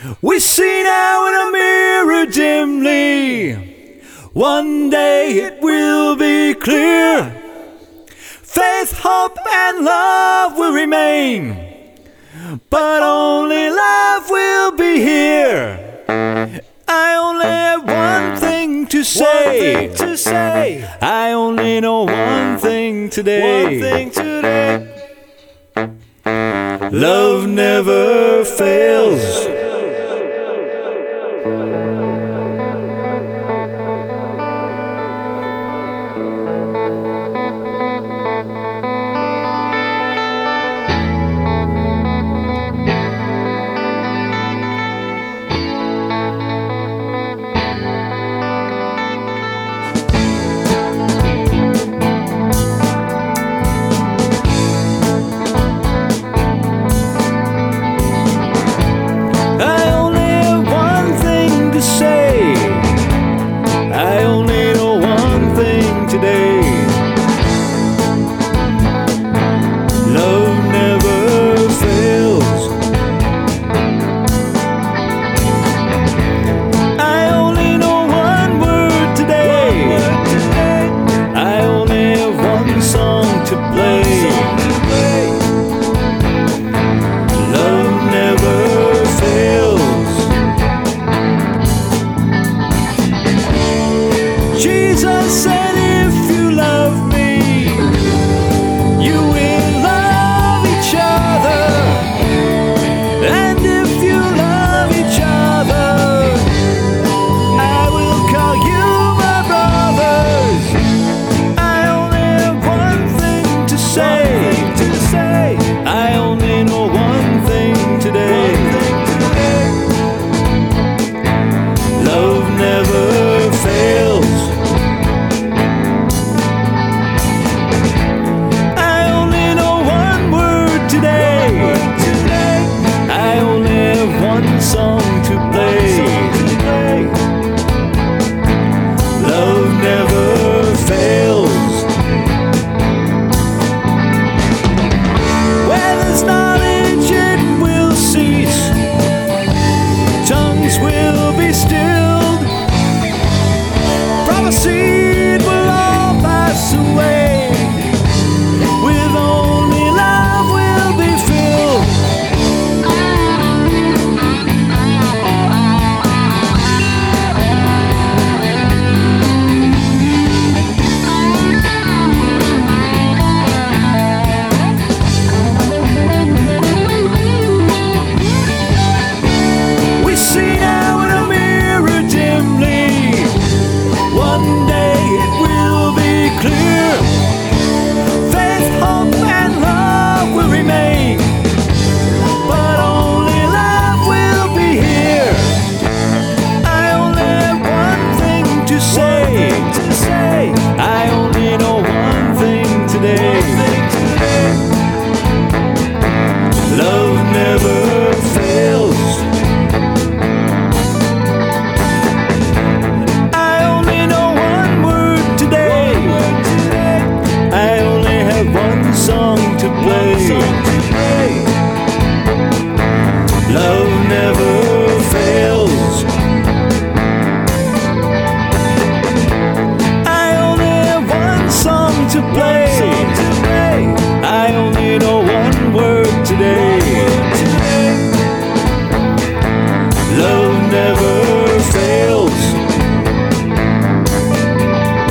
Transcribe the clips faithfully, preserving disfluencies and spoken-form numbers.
We see now in a mirror dimly. One day it will be clear. Faith, hope, and love will remain, but only love will be here. I only have one thing to say. One thing to say. I only know one thing today. One thing today. Love never fails.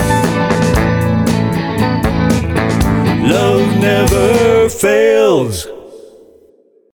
Love never fails.